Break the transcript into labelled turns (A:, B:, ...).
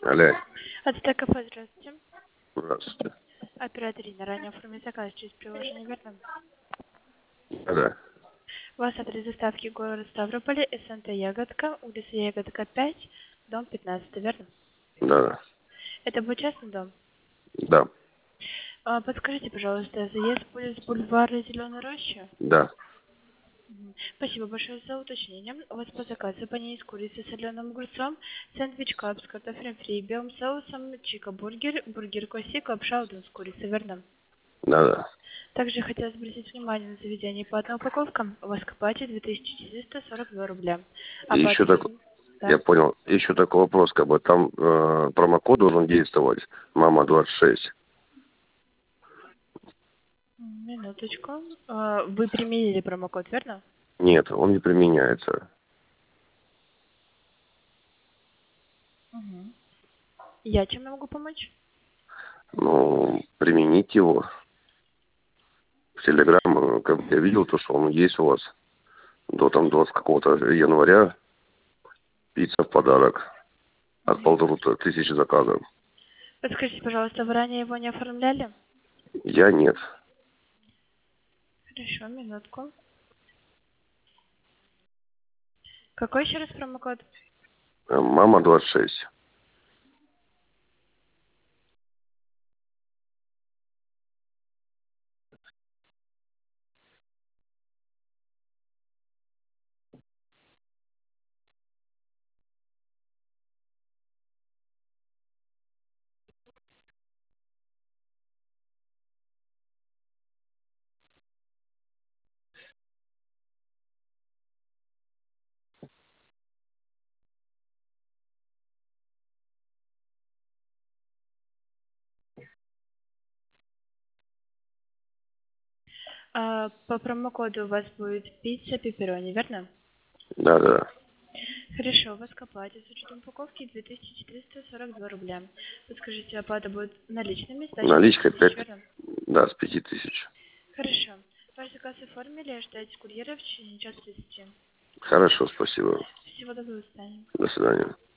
A: Алло.
B: Это кафе, здравствуйте.
A: Здравствуйте.
B: Оператор Ирина, ранее оформить заказ через приложение, верно?
A: Да.
B: У вас адрес доставки город Ставрополь, СНТ Ягодка, улица Ягодка 5, дом 15, верно?
A: Да.
B: Это был частный дом?
A: Да.
B: Подскажите, пожалуйста, заезд будет с бульвара Зеленой Рощи?
A: Да.
B: Спасибо большое за уточнение. У вас по заказу панини с курицей, соленым огурцом, сэндвич кап с картофелем фри, белым соусом, чика-бургер, бургер классик, лапша удон с курицей, верно?
A: Да.
B: Также хотелось обратить внимание на заведение по одной упаковкам. У вас копате 2442 рубля.
A: И еще
B: Оплата...
A: такой,
B: Да.
A: я понял, еще такой вопрос, как бы там промокод должен действовать, мама 26.
B: Минуточку. Вы применили промокод, верно?
A: Нет, он не применяется.
B: Угу. Я чем я могу помочь?
A: Ну, применить его. В Телеграм, как бы я видел то, что он есть у вас. До какого-то января пицца в подарок. От 1500 заказов.
B: Подскажите, пожалуйста, вы ранее его не оформляли?
A: Я нет.
B: Хорошо, минутку. Какой еще раз промокод?
A: Мама 26.
B: По промокоду у вас будет пицца пепперони, верно?
A: Да.
B: Хорошо, у вас к оплате с учетом упаковки 2442 рубля. Подскажите, оплата будет наличными, сдача
A: Наличка
B: 5000,
A: 5,
B: верно?
A: да, с 5000.
B: Хорошо. Ваш заказ оформили, ожидайте курьера в течение часа 30.
A: Хорошо, спасибо.
B: Всего доброго, до свидания.
A: До свидания.